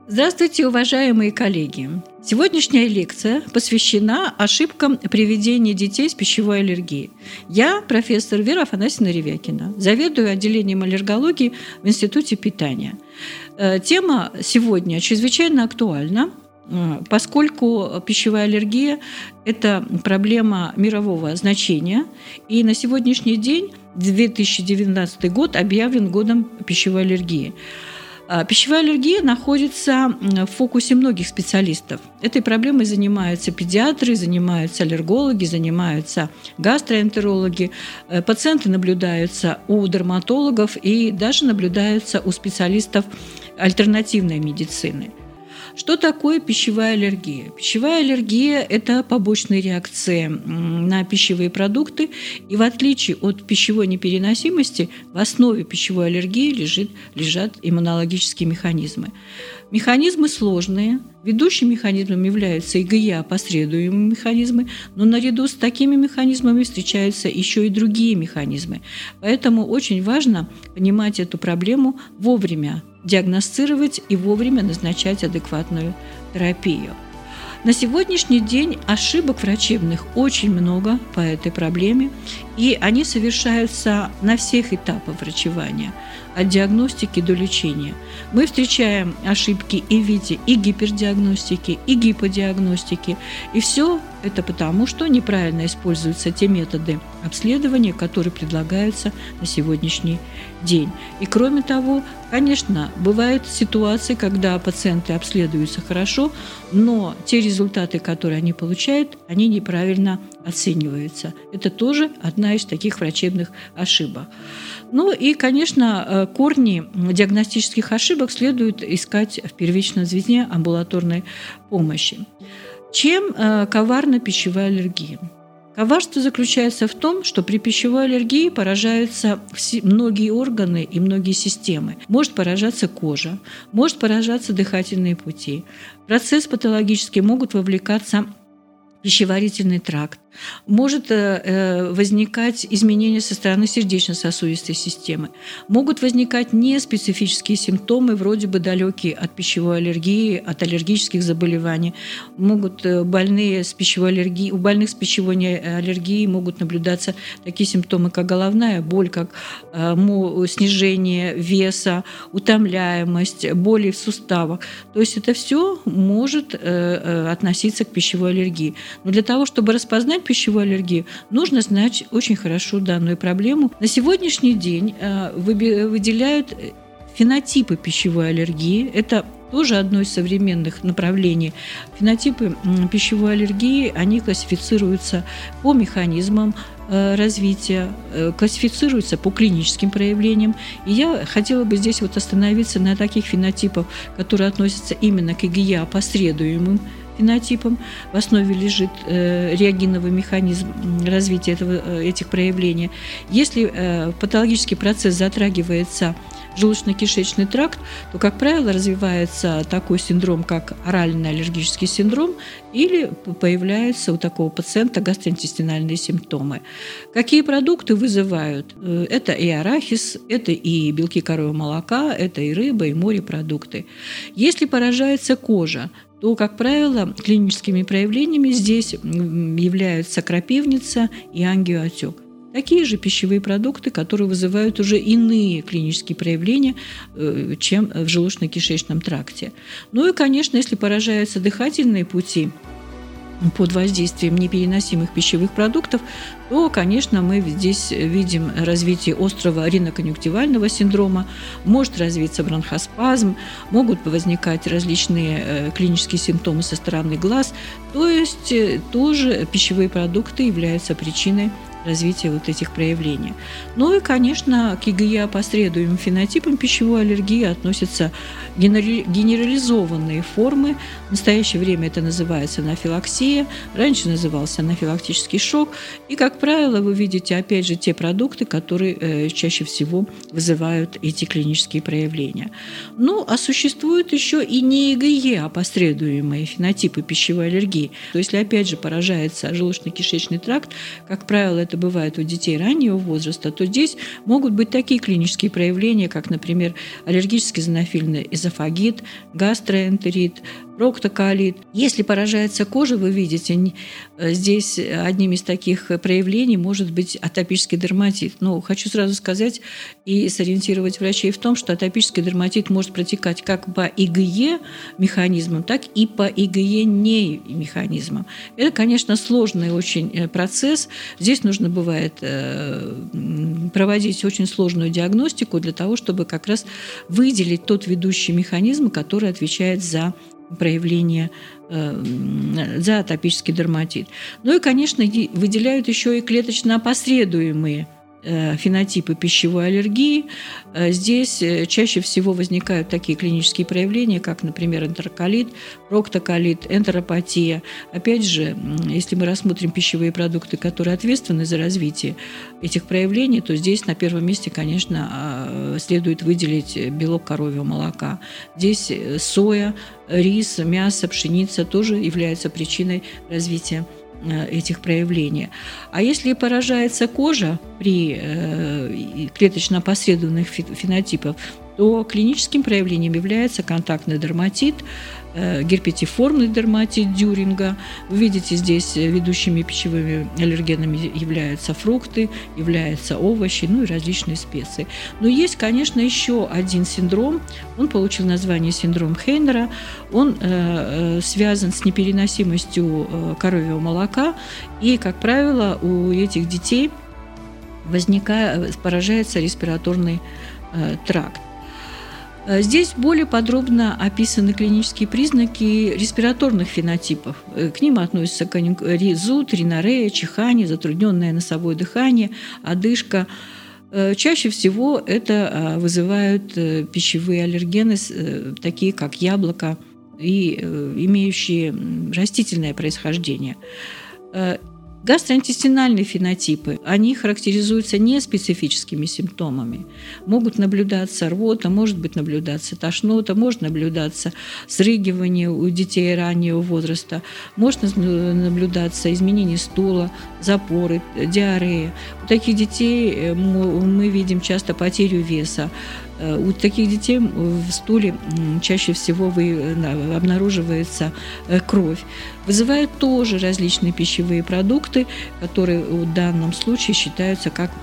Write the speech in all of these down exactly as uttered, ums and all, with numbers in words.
Здравствуйте, уважаемые коллеги! Сегодняшняя лекция посвящена ошибкам при ведении детей с пищевой аллергией. Я профессор Вера Афанасьевна Ревякина, заведую отделением аллергологии в Институте питания. Тема сегодня чрезвычайно актуальна, поскольку пищевая аллергия – это проблема мирового значения, и на сегодняшний день, две тысячи девятнадцатый год, объявлен годом пищевой аллергии. Пищевая аллергия находится в фокусе многих специалистов. Этой проблемой занимаются педиатры, занимаются аллергологи, занимаются гастроэнтерологи. Пациенты наблюдаются у дерматологов и даже наблюдаются у специалистов альтернативной медицины. Что такое пищевая аллергия? Пищевая аллергия – это побочные реакции на пищевые продукты, и в отличие от пищевой непереносимости, в основе пищевой аллергии лежит, лежат иммунологические механизмы. Механизмы сложные. Ведущим механизмом являются ИГЕ-опосредуемые механизмы, но наряду с такими механизмами встречаются еще и другие механизмы. Поэтому очень важно понимать эту проблему вовремя, диагностировать и вовремя назначать адекватную терапию. На сегодняшний день ошибок врачебных очень много по этой проблеме, и они совершаются на всех этапах врачевания, от диагностики до лечения. Мы встречаем ошибки и в виде и гипердиагностики, и гиподиагностики, и все это потому, что неправильно используются те методы обследования, которые предлагаются на сегодняшний день. И кроме того, конечно, бывают ситуации, когда пациенты обследуются хорошо, но те результаты, которые они получают, они неправильно оцениваются. Это тоже одна из таких врачебных ошибок. Ну и, конечно, корни диагностических ошибок следует искать в первичном звене амбулаторной помощи. Чем коварна пищевая аллергия? Коварство заключается в том, что при пищевой аллергии поражаются многие органы и многие системы. Может поражаться кожа, может поражаться дыхательные пути. В процесс патологический могут вовлекаться пищеварительный тракт. Может э, возникать изменения со стороны сердечно-сосудистой системы. Могут возникать неспецифические симптомы, вроде бы далекие от пищевой аллергии, от аллергических заболеваний. Могут больные с пищевой аллергией, у больных с пищевой аллергией могут наблюдаться такие симптомы, как головная боль, как э, снижение веса, утомляемость, боли в суставах. То есть это все может э, относиться к пищевой аллергии. Но для того, чтобы распознать пищевую аллергию, нужно знать очень хорошо данную проблему. На сегодняшний день выделяют фенотипы пищевой аллергии. Это тоже одно из современных направлений. Фенотипы пищевой аллергии, они классифицируются по механизмам развития, классифицируются по клиническим проявлениям. И я хотела бы здесь вот остановиться на таких фенотипах, которые относятся именно к ИГЕ-опосредуемым фенотипом. В основе лежит э, реагиновый механизм развития этого, этих проявлений. Если э, патологический процесс затрагивается желудочно-кишечный тракт, то, как правило, развивается такой синдром, как оральный аллергический синдром, или появляются у такого пациента гастроинтестинальные симптомы. Какие продукты вызывают? Это и арахис, это и белки коровьего молока, это и рыба, и морепродукты. Если поражается кожа, то, как правило, клиническими проявлениями здесь являются крапивница и ангиоотек. Такие же пищевые продукты, которые вызывают уже иные клинические проявления, чем в желудочно-кишечном тракте. Ну и, конечно, если поражаются дыхательные пути под воздействием непереносимых пищевых продуктов, то, конечно, мы здесь видим развитие острого риноконъюнктивального синдрома, может развиться бронхоспазм, могут возникать различные клинические симптомы со стороны глаз. То есть тоже пищевые продукты являются причиной развития вот этих проявлений. Ну и, конечно, к ИГЕ-опосредуемым фенотипам пищевой аллергии относятся генерализованные формы. В настоящее время это называется анафилаксия, раньше назывался анафилактический шок. И, как правило, вы видите, опять же, те продукты, которые э, чаще всего вызывают эти клинические проявления. Ну, а существуют еще и не ИГЕ-опосредуемые фенотипы пищевой аллергии. То есть, если, опять же, поражается желудочно-кишечный тракт, как правило, это это бывает у детей раннего возраста, то здесь могут быть такие клинические проявления, как, например, аллергический зоонофильный эзофагит, гастроэнтерит, проктоколит. Если поражается кожа, вы видите, здесь одним из таких проявлений может быть атопический дерматит. Но хочу сразу сказать и сориентировать врачей в том, что атопический дерматит может протекать как по ИгЕ механизмам, так и по ИгЕ не механизмам. Это, конечно, сложный очень процесс. Здесь нужно бывает проводить очень сложную диагностику для того, чтобы как раз выделить тот ведущий механизм, который отвечает за проявление, за атопический дерматит. Ну и, конечно, выделяют еще и клеточно опосредуемые фенотипы пищевой аллергии. Здесь чаще всего возникают такие клинические проявления, как, например, энтероколит, проктоколит, энтеропатия. Опять же, если мы рассмотрим пищевые продукты, которые ответственны за развитие этих проявлений, то здесь на первом месте, конечно, следует выделить белок коровьего молока. Здесь соя, рис, мясо, пшеница тоже являются причиной развития этих проявлений. А если поражается кожа при э, клеточно-опосредованных фенотипах, то клиническим проявлением является контактный дерматит, э, герпетиформный дерматит Дюринга. Вы видите, здесь ведущими пищевыми аллергенами являются фрукты, являются овощи, ну и различные специи. Но есть, конечно, еще один синдром. Он получил название синдром Хейнера. Он э, э, связан с непереносимостью э, коровьего молока. И, как правило, у этих детей возникает, поражается респираторный э, тракт. Здесь более подробно описаны клинические признаки респираторных фенотипов. К ним относятся зуд, ринорея, чихание, затрудненное носовое дыхание, одышка. Чаще всего это вызывают пищевые аллергены, такие как яблоко и имеющие растительное происхождение. Гастроинтестинальные фенотипы, они характеризуются неспецифическими симптомами. Могут наблюдаться рвота, может быть наблюдаться тошнота, может наблюдаться срыгивание у детей раннего возраста, может наблюдаться изменение стула, запоры, диарея. У таких детей мы видим часто потерю веса. У таких детей в стуле чаще всего обнаруживается кровь. Вызывают тоже различные пищевые продукты, которые в данном случае считаются как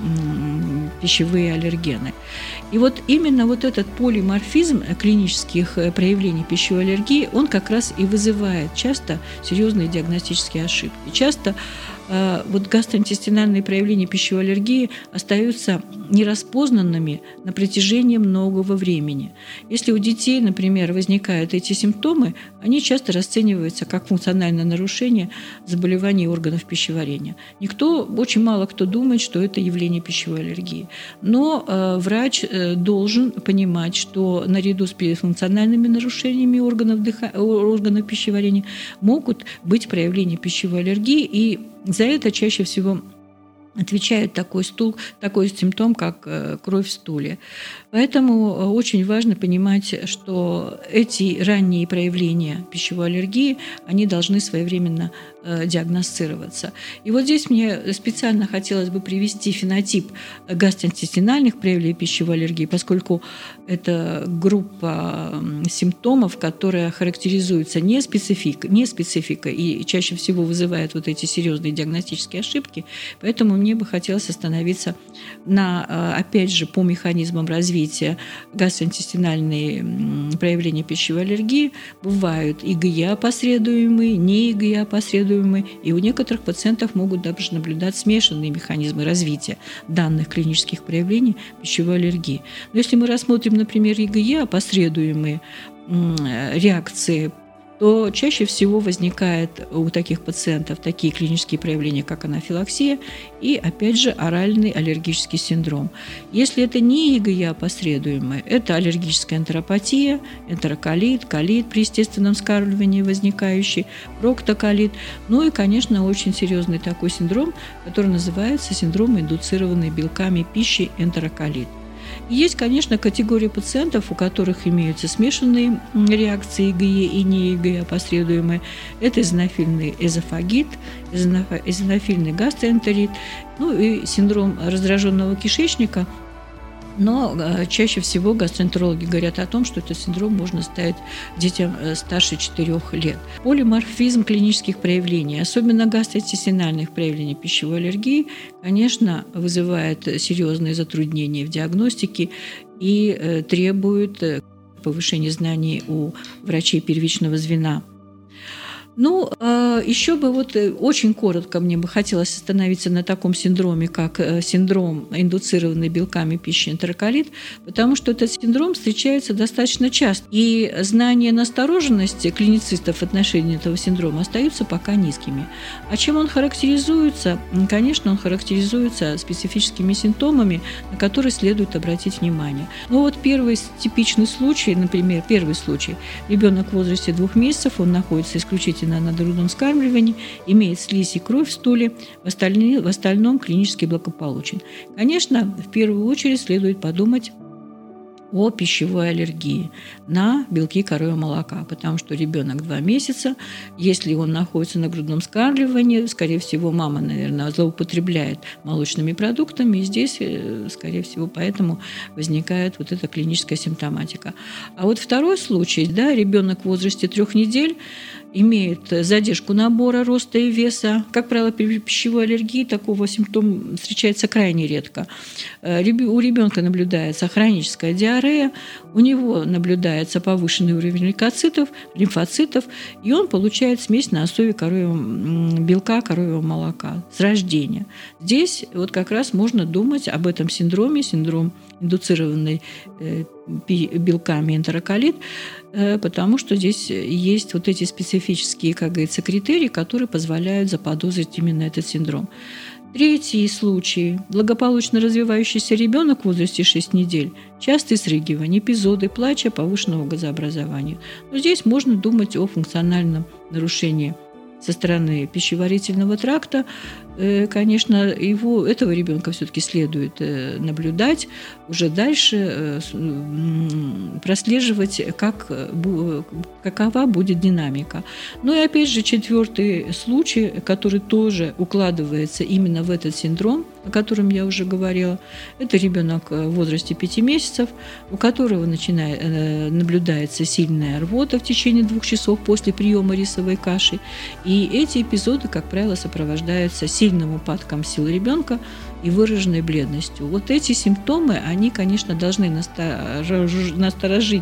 пищевые аллергены. И вот именно вот этот полиморфизм клинических проявлений пищевой аллергии, он как раз и вызывает часто серьезные диагностические ошибки. Часто вот гастроинтестинальные проявления пищевой аллергии остаются нераспознанными на протяжении многого времени. Если у детей, например, возникают эти симптомы, они часто расцениваются как функциональное нарушение заболеваний органов пищеварения. Никто, очень мало кто думает, что это явление пищевой аллергии. Но э, врач э, должен понимать, что наряду с функциональными нарушениями органов, дыха... органов пищеварения могут быть проявления пищевой аллергии, и за это чаще всего отвечает такой стул, такой симптом, как кровь в стуле. Поэтому очень важно понимать, что эти ранние проявления пищевой аллергии, они должны своевременно диагностироваться. И вот здесь мне специально хотелось бы привести фенотип гастроинтестинальных проявлений пищевой аллергии, поскольку это группа симптомов, которая характеризуется не спецификой, не спецификой и чаще всего вызывает вот эти серьезные диагностические ошибки. Поэтому мне бы хотелось остановиться на, опять же, по механизмам развития гастроинтестинальные проявления пищевой аллергии. Бывают ИгЕ опосредуемые, не ИгЕ опосредуемые, и у некоторых пациентов могут даже наблюдать смешанные механизмы развития данных клинических проявлений пищевой аллергии. Но если мы рассмотрим, например, ИгЕ опосредуемые реакции, то чаще всего возникает у таких пациентов такие клинические проявления, как анафилаксия и, опять же, оральный аллергический синдром. Если это не ИгЕ опосредуемое, это аллергическая энтеропатия, энтероколит, колит при естественном вскармливании возникающий, проктоколит, ну и, конечно, очень серьезный такой синдром, который называется синдром, индуцированный белками пищи, энтероколит. И есть, конечно, категория пациентов, у которых имеются смешанные реакции ИГЕ и не ИГЕ опосредуемые. Это эозинофильный эзофагит, эозинофильный гастроэнтерит, ну и синдром раздраженного кишечника. Но чаще всего гастроэнтерологи говорят о том, что этот синдром можно ставить детям старше четырёх лет. Полиморфизм клинических проявлений, особенно гастроинтестинальных проявлений пищевой аллергии, конечно, вызывает серьезные затруднения в диагностике и требует повышения знаний у врачей первичного звена. Ну, еще бы вот очень коротко мне бы хотелось остановиться на таком синдроме, как синдром, индуцированный белками пищи энтероколит, потому что этот синдром встречается достаточно часто. И знания настороженности клиницистов в отношении этого синдрома остаются пока низкими. А чем он характеризуется? Конечно, он характеризуется специфическими симптомами, на которые следует обратить внимание. Ну вот первый типичный случай, например, первый случай. Ребенок в возрасте двух месяцев, он находится исключительно на грудном вскармливании, имеет слизь и кровь в стуле, в, остальные, в остальном клинически благополучен. Конечно, в первую очередь следует подумать о пищевой аллергии на белки коровьего молока, потому что ребенок два месяца, если он находится на грудном вскармливании, скорее всего, мама, наверное, злоупотребляет молочными продуктами, и здесь, скорее всего, поэтому возникает вот эта клиническая симптоматика. А вот второй случай, да, ребенок в возрасте трех недель имеет задержку набора роста и веса. Как правило, при пищевой аллергии такого симптома встречается крайне редко. У ребенка наблюдается хроническая диарея, у него наблюдается повышенный уровень лейкоцитов, лимфоцитов, и он получает смесь на основе коровьего, белка коровьего молока с рождения. Здесь вот как раз можно думать об этом синдроме, синдром индуцированный белками энтероколит, потому что здесь есть вот эти специфические, как говорится, критерии, которые позволяют заподозрить именно этот синдром. Третий случай. Благополучно развивающийся ребенок в возрасте шести недель. Частые срыгивания, эпизоды плача, повышенного газообразования. Но здесь можно думать о функциональном нарушении со стороны пищеварительного тракта. Конечно, его, этого ребенка все-таки следует наблюдать, уже дальше прослеживать, как, какова будет динамика. Ну и опять же, четвертый случай, который тоже укладывается именно в этот синдром, о котором я уже говорила, это ребенок в возрасте пяти месяцев, у которого начинает, наблюдается сильная рвота в течение двух часов после приема рисовой каши. И эти эпизоды, как правило, сопровождаются сильным упадком сил ребенка и выраженной бледностью. Вот эти симптомы, они, конечно, должны насторожить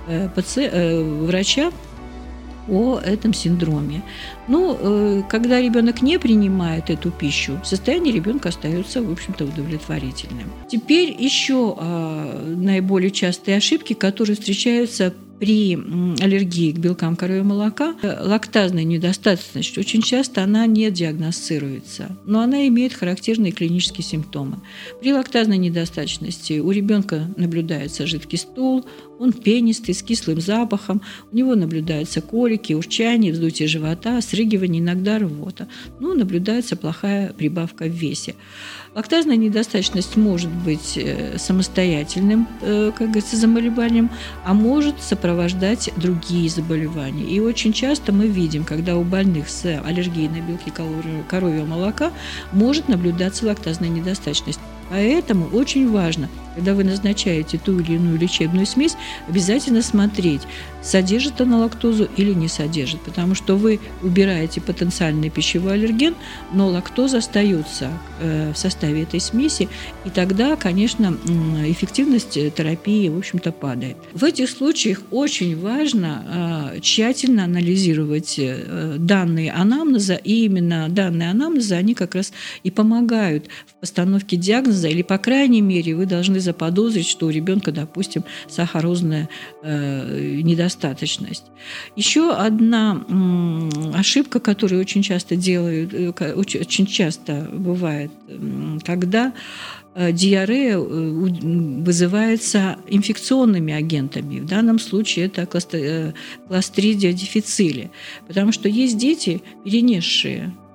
врача о этом синдроме. Но когда ребенок не принимает эту пищу, состояние ребенка остается, в общем-то, удовлетворительным. Теперь еще наиболее частые ошибки, которые встречаются при аллергии к белкам коровьего молока. Лактазная недостаточность очень часто она не диагностируется, но она имеет характерные клинические симптомы. При лактазной недостаточности у ребенка наблюдается жидкий стул, он пенистый, с кислым запахом, у него наблюдаются колики, урчание, вздутие живота, срыгивание, иногда рвота. Ну, наблюдается плохая прибавка в весе. Лактазная недостаточность может быть самостоятельным, как говорится, заболеванием, а может сопровождать другие заболевания. И очень часто мы видим, когда у больных с аллергией на белки коровьего молока может наблюдаться лактазная недостаточность. Поэтому очень важно, когда вы назначаете ту или иную лечебную смесь, обязательно смотреть, содержит она лактозу или не содержит, потому что вы убираете потенциальный пищевой аллерген, но лактоза остается в составе этой смеси, и тогда, конечно, эффективность терапии, в общем-то, падает. В этих случаях очень важно тщательно анализировать данные анамнеза, и именно данные анамнеза, они как раз и помогают в постановке диагноза, или, по крайней мере, вы должны заподозрить, что у ребенка, допустим, сахарозная э, недостаточность. Еще одна м, ошибка, которую очень часто делают, э, очень часто бывает, э, когда э, диарея э, вызывается инфекционными агентами. В данном случае это кластридия дифицили, потому что есть дети, перенесшие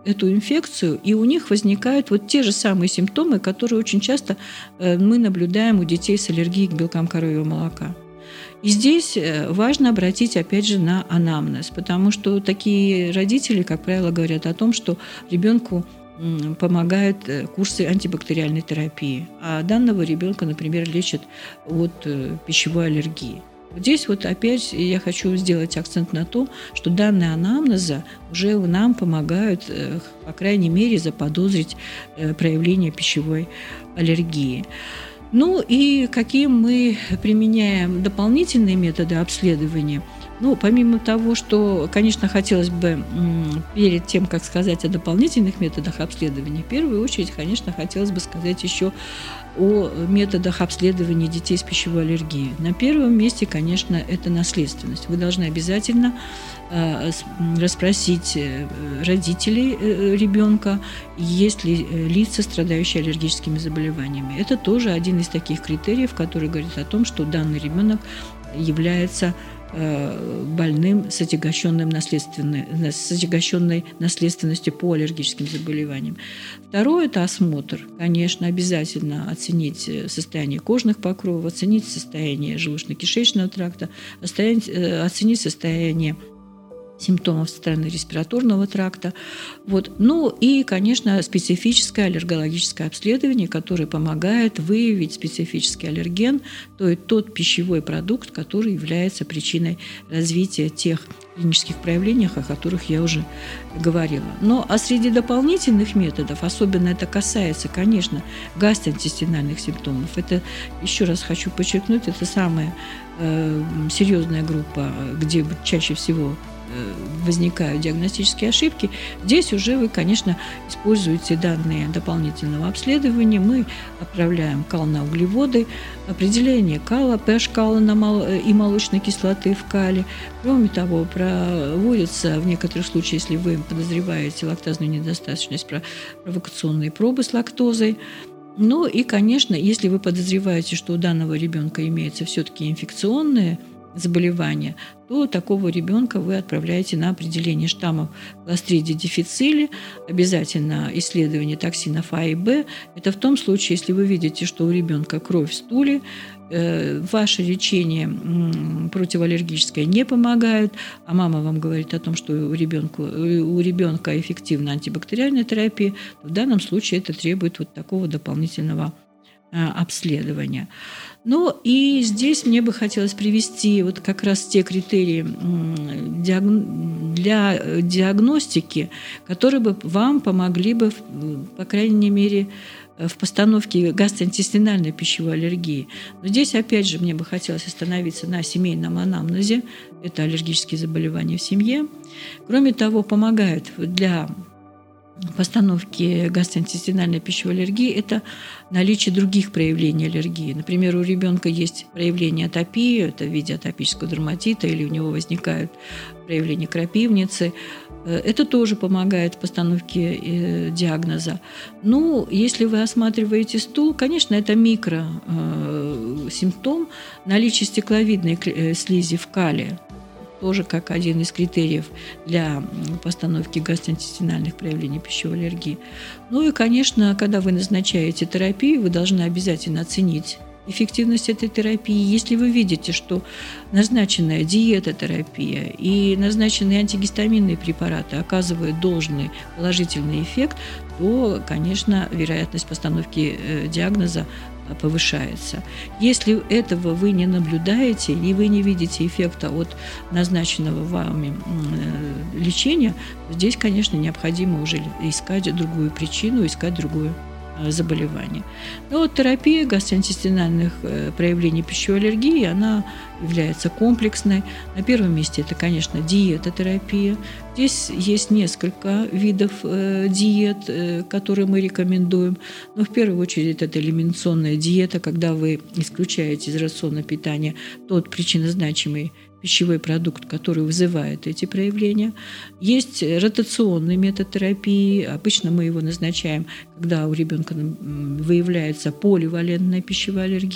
эту инфекцию, и у них возникают вот те же самые симптомы, которые очень часто мы наблюдаем у детей с аллергией к белкам коровьего молока. И здесь важно обратить, опять же, на анамнез, потому что такие родители, как правило, говорят о том, что ребенку помогают курсы антибактериальной терапии, а данного ребенка, например, лечат от пищевой аллергии. Здесь вот опять я хочу сделать акцент на то, что данные анамнеза уже нам помогают, по крайней мере, заподозрить проявление пищевой аллергии. Ну и какие мы применяем дополнительные методы обследования? Ну, помимо того, что, конечно, хотелось бы перед тем, как сказать о дополнительных методах обследования, в первую очередь, конечно, хотелось бы сказать еще о методах обследования детей с пищевой аллергией. На первом месте, конечно, это наследственность. Вы должны обязательно расспросить родителей ребенка, есть ли лица, страдающие аллергическими заболеваниями. Это тоже один из таких критериев, который говорит о том, что данный ребенок является больным с отягощенным наследственной, с отягощенной наследственностью по аллергическим заболеваниям. Второе – это осмотр. Конечно, обязательно оценить состояние кожных покровов, оценить состояние желудочно-кишечного тракта, оценить состояние симптомов со стороны респираторного тракта. Вот. Ну и, конечно, специфическое аллергологическое обследование, которое помогает выявить специфический аллерген, то есть тот пищевой продукт, который является причиной развития тех клинических проявлений, о которых я уже говорила. Но а среди дополнительных методов, особенно это касается, конечно, гастроинтестинальных симптомов, это, еще раз хочу подчеркнуть, это самая э, серьезная группа, где чаще всего возникают диагностические ошибки. Здесь уже вы, конечно, используете данные дополнительного обследования. Мы отправляем кал на углеводы, определение кала, pH кала и молочной кислоты в кале. Кроме того, проводятся в некоторых случаях, если вы подозреваете лактазную недостаточность, провокационные пробы с лактозой. Ну и, конечно, если вы подозреваете, что у данного ребенка имеется все-таки инфекционное заболевания, то такого ребенка вы отправляете на определение штаммов Clostridium difficile, обязательно исследование токсинов А и Б. Это в том случае, если вы видите, что у ребенка кровь в стуле, э, ваше лечение э, противоаллергическое не помогает, а мама вам говорит о том, что у ребенка, у ребенка эффективна антибактериальная терапия, то в данном случае это требует вот такого дополнительного э, обследования. Ну и здесь мне бы хотелось привести вот как раз те критерии для диагностики, которые бы вам помогли бы, по крайней мере, в постановке гастроинтестинальной пищевой аллергии. Но здесь, опять же, мне бы хотелось остановиться на семейном анамнезе. Это аллергические заболевания в семье. Кроме того, помогает для постановки гастроинтестинальной пищевой аллергии – это наличие других проявлений аллергии. Например, у ребенка есть проявление атопии, это в виде атопического дерматита, или у него возникают проявления крапивницы. Это тоже помогает в постановке диагноза. Ну, если вы осматриваете стул, конечно, это микросимптом наличия стекловидной слизи в кале, тоже как один из критериев для постановки гастроинтестинальных проявлений пищевой аллергии. Ну и, конечно, когда вы назначаете терапию, вы должны обязательно оценить эффективность этой терапии. Если вы видите, что назначенная диетотерапия и назначенные антигистаминные препараты оказывают должный положительный эффект, то, конечно, вероятность постановки диагноза повышается. Если этого вы не наблюдаете и вы не видите эффекта от назначенного вами лечения, здесь, конечно, необходимо уже искать другую причину, искать другую заболевания. Но вот терапия гастроинтестинальных проявлений пищевой аллергии, она является комплексной. На первом месте это, конечно, диетотерапия. Здесь есть несколько видов э, диет, э, которые мы рекомендуем. Но в первую очередь это элиминационная диета, когда вы исключаете из рациона питания тот причинозначимый пищевой продукт, который вызывает эти проявления. Есть ротационный метод терапии. Обычно мы его назначаем, когда у ребенка выявляется поливалентная пищевая аллергия.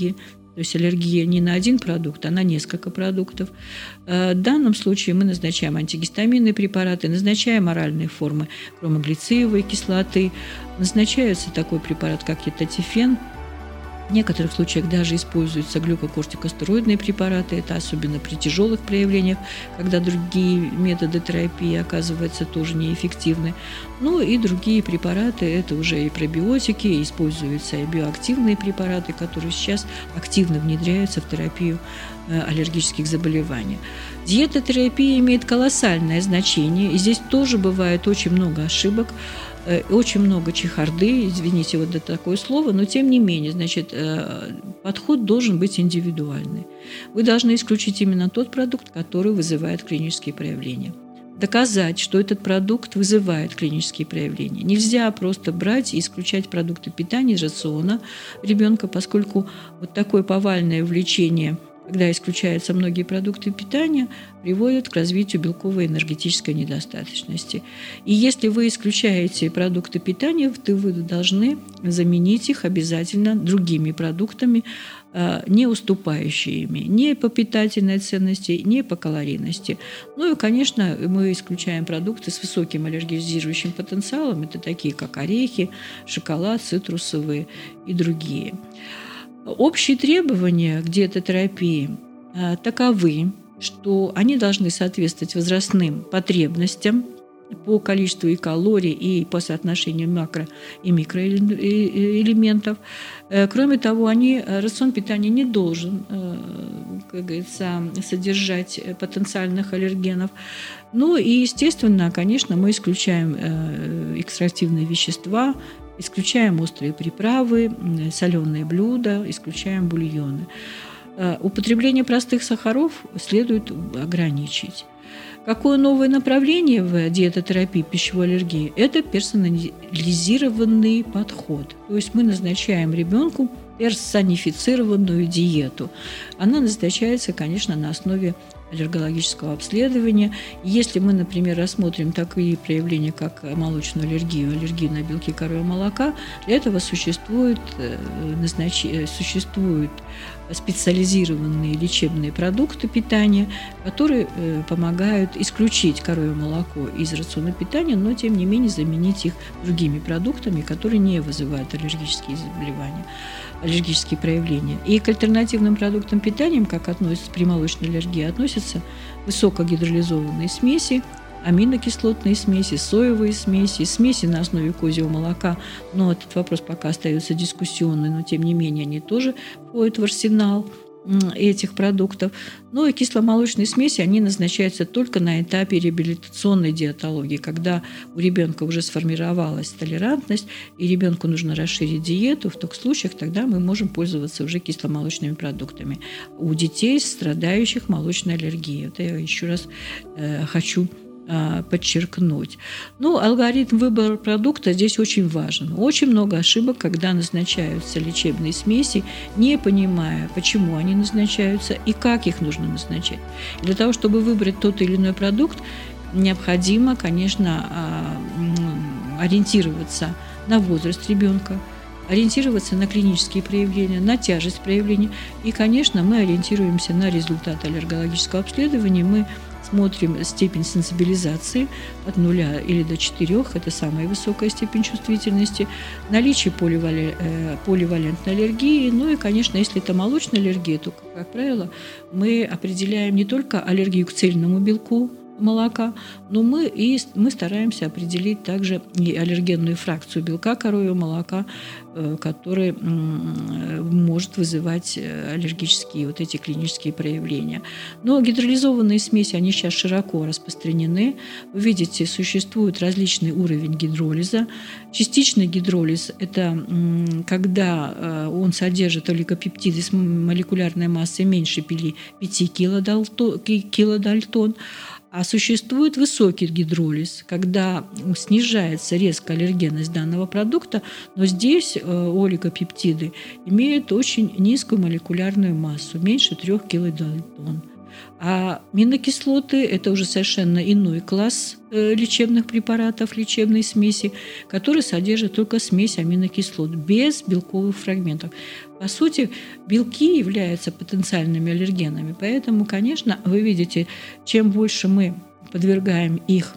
То есть аллергия не на один продукт, а на несколько продуктов. В данном случае мы назначаем антигистаминные препараты, назначаем оральные формы хромоглициевой кислоты, назначается такой препарат, как кетотифен. В некоторых случаях даже используются глюкокортикостероидные препараты. Это особенно при тяжелых проявлениях, когда другие методы терапии оказываются тоже неэффективны. Ну и другие препараты, это уже и пробиотики, используются и биоактивные препараты, которые сейчас активно внедряются в терапию аллергических заболеваний. Диетотерапия имеет колоссальное значение, и здесь тоже бывает очень много ошибок. Очень много чехарды, извините, вот это такое слово, но тем не менее, значит, подход должен быть индивидуальный. Вы должны исключить именно тот продукт, который вызывает клинические проявления. Доказать, что этот продукт вызывает клинические проявления. Нельзя просто брать и исключать продукты питания из рациона ребенка, поскольку вот такое повальное увлечение, когда исключаются многие продукты питания, приводит к развитию белковой энергетической недостаточности. И если вы исключаете продукты питания, то вы должны заменить их обязательно другими продуктами, не уступающими ни по питательной ценности, ни по калорийности. Ну и, конечно, мы исключаем продукты с высоким аллергизирующим потенциалом. Это такие, как орехи, шоколад, цитрусовые и другие. Общие требования к диетотерапии таковы, что они должны соответствовать возрастным потребностям по количеству и калорий, и по соотношению макро- и микроэлементов. Кроме того, они, рацион питания не должен, как говорится, содержать потенциальных аллергенов. Ну и, естественно, конечно, мы исключаем экстрактивные вещества, исключаем острые приправы, соленые блюда, исключаем бульоны. Употребление простых сахаров следует ограничить. Какое новое направление в диетотерапии пищевой аллергии? Это персонализированный подход. То есть мы назначаем ребенку персонифицированную диету. Она назначается, конечно, на основе аллергологического обследования. Если мы, например, рассмотрим такие проявления, как молочную аллергию, аллергию на белки коровьего молока, для этого существуют, назнач... существуют специализированные лечебные продукты питания, которые помогают исключить коровье молоко из рациона питания, но, тем не менее, заменить их другими продуктами, которые не вызывают аллергические заболевания, аллергические проявления. И к альтернативным продуктам питания, как относится при молочной аллергии, относятся высокогидролизованные смеси, аминокислотные смеси, соевые смеси, смеси на основе козьего молока. Но этот вопрос пока остается дискуссионный, но тем не менее они тоже входят в арсенал этих продуктов. Ну и кисломолочные смеси, они назначаются только на этапе реабилитационной диетологии, когда у ребенка уже сформировалась толерантность, и ребенку нужно расширить диету. В таких случаях тогда мы можем пользоваться уже кисломолочными продуктами. У детей, страдающих молочной аллергией. Это я еще раз э, хочу подчеркнуть. Ну, алгоритм выбора продукта здесь очень важен. Очень много ошибок, когда назначаются лечебные смеси, не понимая, почему они назначаются и как их нужно назначать. И для того, чтобы выбрать тот или иной продукт, необходимо, конечно, ориентироваться на возраст ребенка, ориентироваться на клинические проявления, на тяжесть проявлений. И, конечно, мы ориентируемся на результаты аллергологического обследования. Мы смотрим степень сенсибилизации от нуля или до четырёх, это самая высокая степень чувствительности, наличие поливали, э, поливалентной аллергии. Ну и, конечно, если это молочная аллергия, то, как правило, мы определяем не только аллергию к цельному белку молока, но мы, и, мы стараемся определить также и аллергенную фракцию белка коровьего молока, э, который э, может вызывать аллергические вот эти клинические проявления. Но гидролизованные смеси, они сейчас широко распространены. Вы видите, существует различный уровень гидролиза. Частичный гидролиз – это э, когда э, он содержит олигопептиды с молекулярной массой меньше пяти килодальтон. А существует высокий гидролиз, когда снижается резко аллергенность данного продукта, но здесь олигопептиды имеют очень низкую молекулярную массу, меньше трех килодальтон. А аминокислоты – это уже совершенно иной класс лечебных препаратов, лечебной смеси, которые содержат только смесь аминокислот, без белковых фрагментов. По сути, белки являются потенциальными аллергенами, поэтому, конечно, вы видите, чем больше мы подвергаем их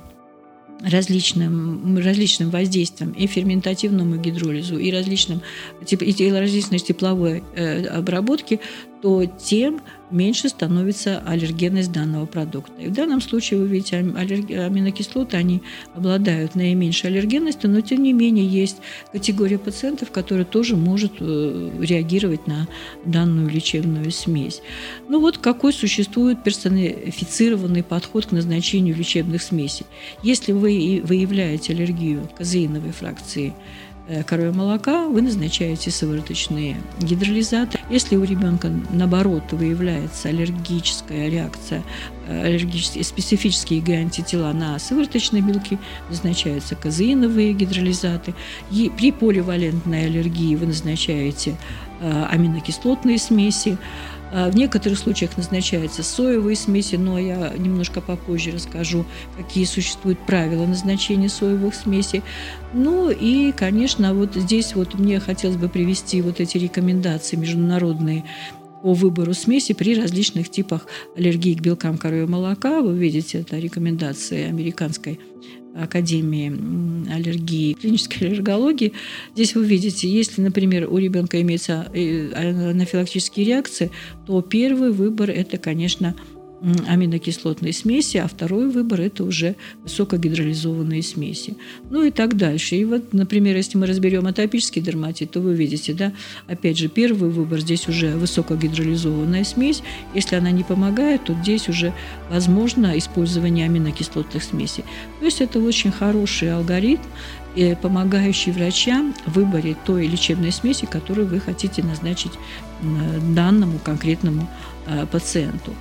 различным, различным воздействиям, и ферментативному гидролизу, и различным, и различной тепловой обработке, то тем меньше становится аллергенность данного продукта. И в данном случае, вы видите, аминокислоты, они обладают наименьшей аллергенностью, но тем не менее есть категория пациентов, которая тоже может реагировать на данную лечебную смесь. Ну вот какой существует персонифицированный подход к назначению лечебных смесей. Если вы выявляете аллергию к казеиновой фракции коровьего молока, вы назначаете сывороточные гидролизаты. Если у ребенка, наоборот, выявляется аллергическая реакция, аллергические специфические антитела на сывороточные белки, назначаются казеиновые гидролизаты. И при поливалентной аллергии вы назначаете аминокислотные смеси. В некоторых случаях назначаются соевые смеси, но я немножко попозже расскажу, какие существуют правила назначения соевых смесей. Ну и, конечно, вот здесь вот мне хотелось бы привести вот эти рекомендации международные по выбору смеси при различных типах аллергии к белкам коровьего молока. Вы видите, это рекомендации американской Академии аллергии и клинической аллергологии. Здесь вы видите, если, например, у ребенка имеются анафилактические реакции, то первый выбор – это, конечно, аминокислотные смеси, а второй выбор – это уже высокогидролизованные смеси. Ну и так дальше. И вот, например, если мы разберем атопический дерматит, то вы видите, да, опять же, первый выбор здесь уже высокогидролизованная смесь. Если она не помогает, то здесь уже возможно использование аминокислотных смесей. То есть это очень хороший алгоритм, помогающий врачам в выборе той лечебной смеси, которую вы хотите назначить данному конкретному пациенту.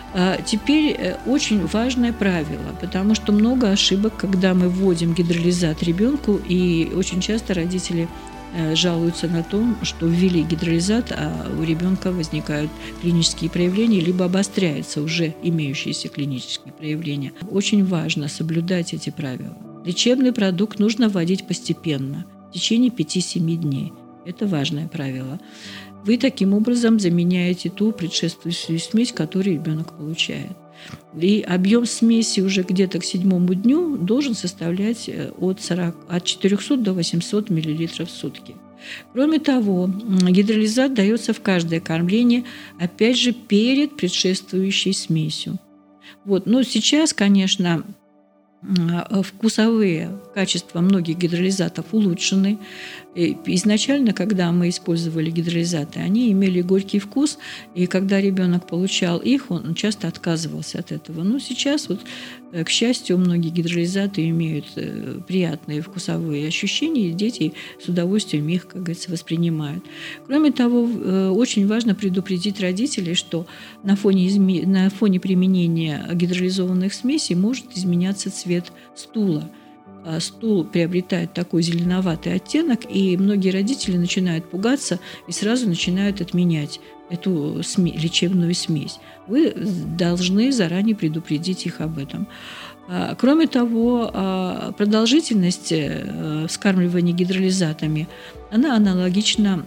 Теперь очень важное правило, потому что много ошибок, когда мы вводим гидролизат ребенку, и очень часто родители жалуются на то, что ввели гидролизат, а у ребенка возникают клинические проявления, либо обостряются уже имеющиеся клинические проявления. Очень важно соблюдать эти правила. Лечебный продукт нужно вводить постепенно, в течение пяти-семи дней. Это важное правило. Вы таким образом заменяете ту предшествующую смесь, которую ребенок получает. И объем смеси уже где-то к седьмому дню должен составлять от, сорока, от четырехсот до восьмисот миллилитров в сутки. Кроме того, гидролизат дается в каждое кормление, опять же, перед предшествующей смесью. Вот. Но сейчас, конечно, вкусовые качества многих гидролизатов улучшены. Изначально, когда мы использовали гидролизаты, они имели горький вкус, и когда ребенок получал их, он часто отказывался от этого. Но сейчас, вот, к счастью, многие гидролизаты имеют приятные вкусовые ощущения, и дети с удовольствием их, как говорится, воспринимают. Кроме того, очень важно предупредить родителей, что на фоне, изме... на фоне применения гидролизованных смесей может изменяться цвет стула. Стул приобретает такой зеленоватый оттенок, и многие родители начинают пугаться и сразу начинают отменять эту сме- лечебную смесь. Вы должны заранее предупредить их об этом. Кроме того, продолжительность вскармливания гидролизатами, она аналогична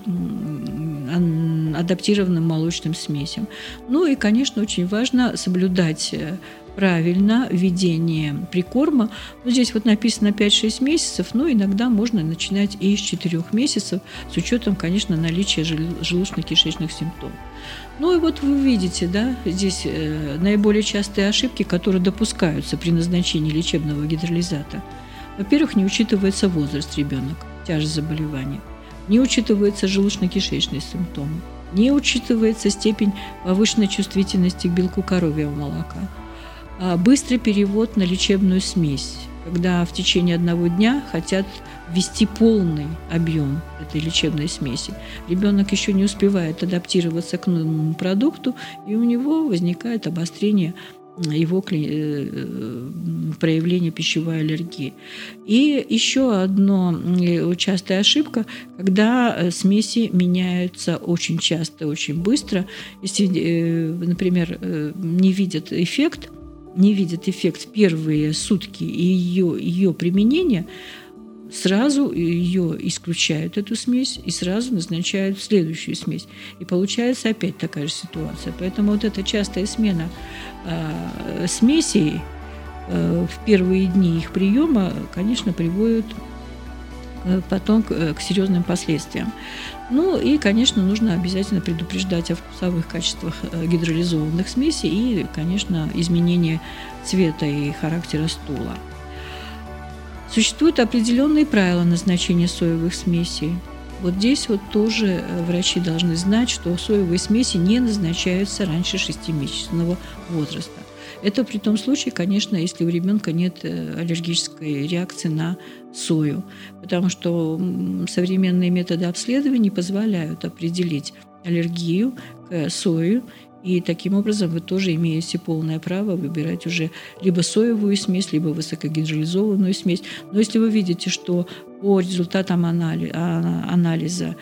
адаптированным молочным смесям. Ну и, конечно, очень важно соблюдать правильно введение прикорма. Ну, здесь вот написано пять-шесть месяцев, но иногда можно начинать и с четырёх месяцев, с учетом, конечно, наличия желудочно-кишечных симптомов. Ну и вот вы видите, да, здесь э, наиболее частые ошибки, которые допускаются при назначении лечебного гидролизата. Во-первых, не учитывается возраст ребенка, тяжесть заболевания, не учитываются желудочно-кишечные симптомы, не учитывается степень повышенной чувствительности к белку коровьего молока. Быстрый перевод на лечебную смесь, когда в течение одного дня хотят ввести полный объем этой лечебной смеси. Ребенок еще не успевает адаптироваться к новому продукту, и у него возникает обострение его проявление пищевой аллергии. И еще одна частая ошибка, когда смеси меняются очень часто, очень быстро. Если, например, не видят эффект, не видят эффект в первые сутки ее, ее применения, сразу ее исключают, эту смесь, и сразу назначают следующую смесь. И получается опять такая же ситуация. Поэтому вот эта частая смена э, смесей э, в первые дни их приема, конечно, приводит э, потом к, к серьезным последствиям. Ну и, конечно, нужно обязательно предупреждать о вкусовых качествах гидролизованных смесей и, конечно, изменение цвета и характера стула. Существуют определенные правила назначения соевых смесей. Вот здесь вот тоже врачи должны знать, что соевые смеси не назначаются раньше шестимесячного возраста. Это при том случае, конечно, если у ребенка нет аллергической реакции на сою, потому что современные методы обследования позволяют определить аллергию к сою. И таким образом вы тоже имеете полное право выбирать уже либо соевую смесь, либо высокогидролизованную смесь. Но если вы видите, что по результатам анализа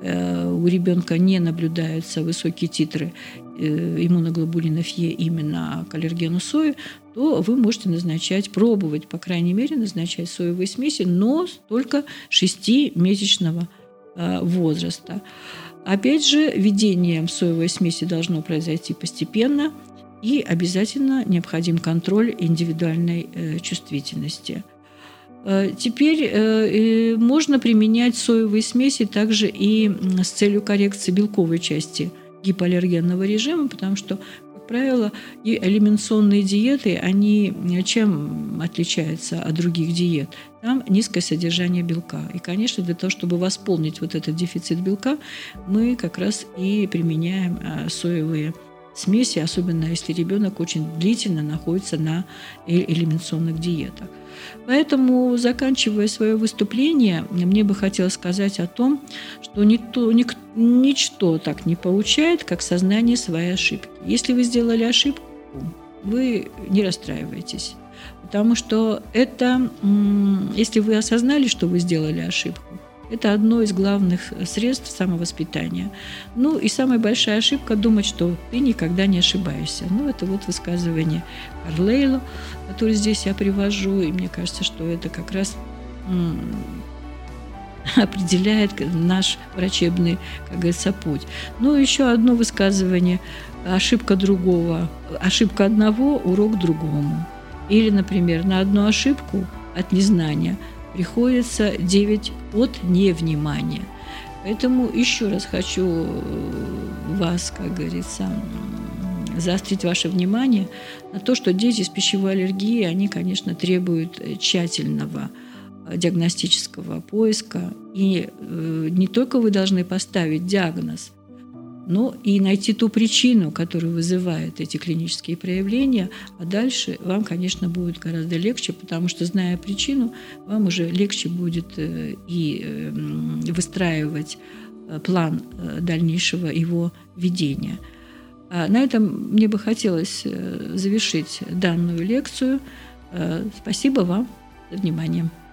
у ребенка не наблюдаются высокие титры иммуноглобулинов Е именно к аллергену сои, то вы можете назначать, пробовать, по крайней мере, назначать соевые смеси, но только шестимесячного возраста. Опять же, введение соевой смеси должно произойти постепенно, и обязательно необходим контроль индивидуальной э, чувствительности. Э, теперь э, можно применять соевые смеси также и с целью коррекции белковой части гипоаллергенного режима, потому что, как правило, и элиминационные диеты, они чем отличаются от других диет? Там низкое содержание белка. И, конечно, для того, чтобы восполнить вот этот дефицит белка, мы как раз и применяем соевые смеси, особенно если ребенок очень длительно находится на элиминационных диетах. Поэтому, заканчивая свое выступление, мне бы хотелось сказать о том, что никто, ник, ничто так не получает, как сознание своей ошибки. Если вы сделали ошибку, вы не расстраивайтесь. Потому что это, если вы осознали, что вы сделали ошибку, это одно из главных средств самовоспитания. Ну и самая большая ошибка – думать, что ты никогда не ошибаешься. Ну, это вот высказывание Карлейло, которое здесь я привожу, и мне кажется, что это как раз м- определяет наш врачебный, как говорится, путь. Ну, еще одно высказывание – ошибка другого, ошибка одного – урок другому. Или, например, на одну ошибку от незнания приходится девять от невнимания. Поэтому еще раз хочу вас, как говорится, заострить ваше внимание на то, что дети с пищевой аллергией, они, конечно, требуют тщательного диагностического поиска. И не только вы должны поставить диагноз, но и найти ту причину, которая вызывает эти клинические проявления, а дальше вам, конечно, будет гораздо легче, потому что, зная причину, вам уже легче будет и выстраивать план дальнейшего его ведения. На этом мне бы хотелось завершить данную лекцию. Спасибо вам за внимание.